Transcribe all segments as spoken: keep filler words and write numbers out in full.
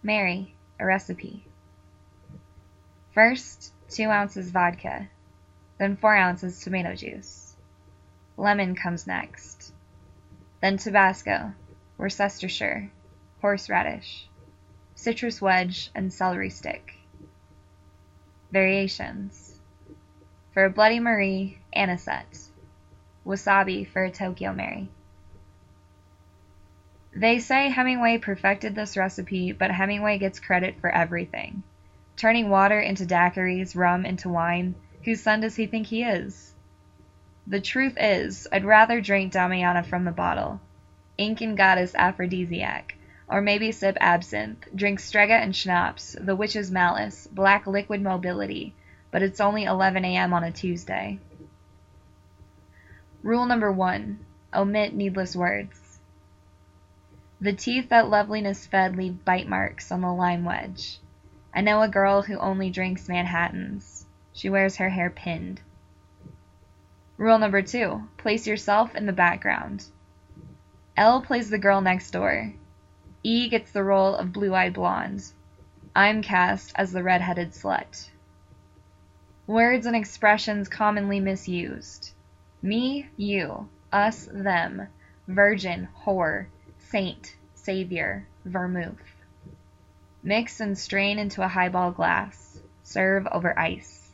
Mary, a recipe. First, two ounces vodka, then four ounces tomato juice. Lemon comes next. Then Tabasco, Worcestershire, horseradish, citrus wedge, and celery stick. Variations. For a Bloody Marie, anisette. Wasabi for a Tokyo Mary. They say Hemingway perfected this recipe, but Hemingway gets credit for everything. Turning water into daiquiris, rum into wine. Whose son does he think he is? The truth is, I'd rather drink Damiana from the bottle. Ink and goddess aphrodisiac. Or maybe sip absinthe, drink strega and schnapps, the witch's malice, black liquid mobility, but it's only eleven a.m. on a Tuesday. Rule number one. Omit needless words. The teeth that loveliness fed leave bite marks on the lime wedge. I know a girl who only drinks Manhattans. She wears her hair pinned. Rule number two. Place yourself in the background. L plays the girl next door. E gets the role of blue-eyed blonde. I'm cast as the red-headed slut. Words and expressions commonly misused. Me, you, us, them, virgin, whore, saint, savior, vermouth. Mix and strain into a highball glass. Serve over ice.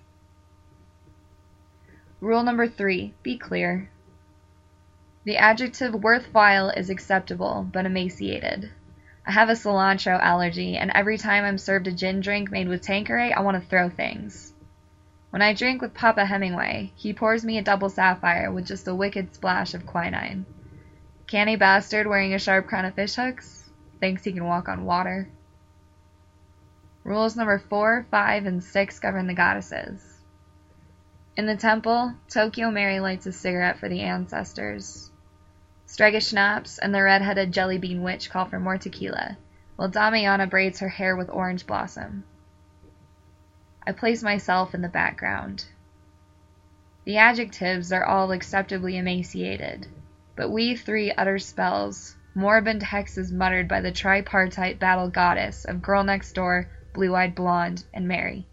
Rule number three. Be clear. The adjective worthwhile is acceptable, but emaciated. I have a cilantro allergy, and every time I'm served a gin drink made with Tanqueray, I want to throw things. When I drink with Papa Hemingway, he pours me a double sapphire with just a wicked splash of quinine. Canny bastard wearing a sharp crown of fishhooks thinks he can walk on water. Rules number four, five, and six govern the goddesses. In the temple, Tokyo Mary lights a cigarette for the ancestors. Strega Schnapps and the red-headed jelly bean witch call for more tequila, while Damiana braids her hair with orange blossom. I place myself in the background. The adjectives are all acceptably emaciated, but we three utter spells, moribund hexes muttered by the tripartite battle goddess of Girl Next Door, Blue-Eyed Blonde, and Mary.